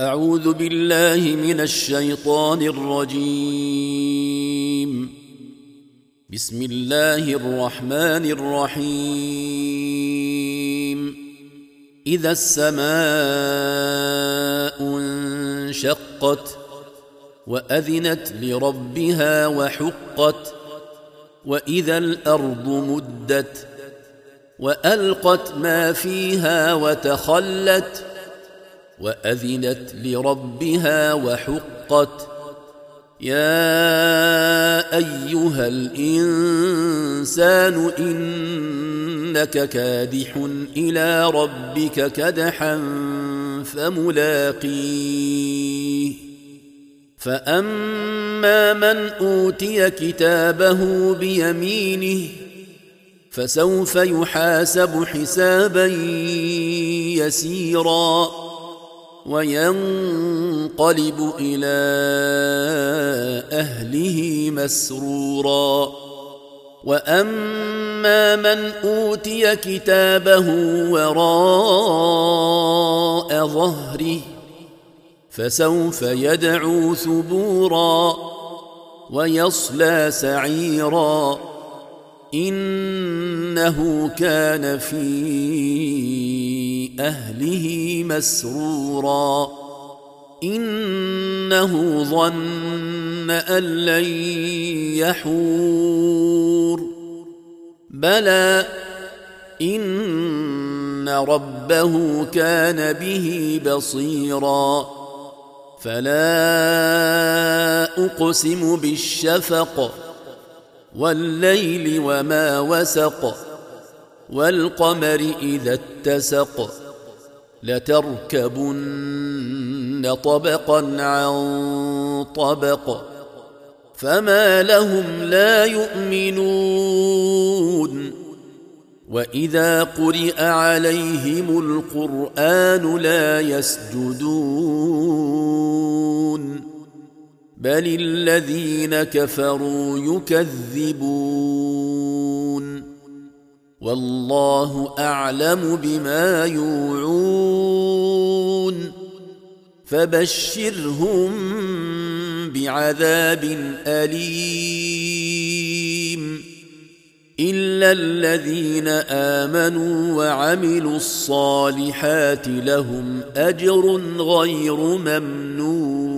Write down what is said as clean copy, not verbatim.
أعوذ بالله من الشيطان الرجيم. بسم الله الرحمن الرحيم. إذا السماء انشقت وأذنت لربها وحقت وإذا الأرض مدت وألقت ما فيها وتخلت وأذنت لربها وحقت. يا أيها الإنسان إنك كادح إلى ربك كدحا فملاقيه. فأما من أوتي كتابه بيمينه فسوف يحاسب حسابا يسيرا وينقلب إلى أهله مسرورا. وأما من أوتي كتابه وراء ظهره فسوف يدعو ثبورا ويصلى سعيرا إنه كان في أهله مسرورا. إنه ظن أن لن يحور بلى إن ربه كان به بصيرا. فلا أقسم بالشفق والليل وما وسق والقمر إذا اتسق لتركبن طبقا عن طبق فما لهم لا يؤمنون. وإذا قرئ عليهم القرآن لا يسجدون بل الذين كفروا يكذبون. والله أعلم بما يوعون فبشرهم بعذاب أليم إلا الذين آمنوا وعملوا الصالحات لهم أجر غير ممنون.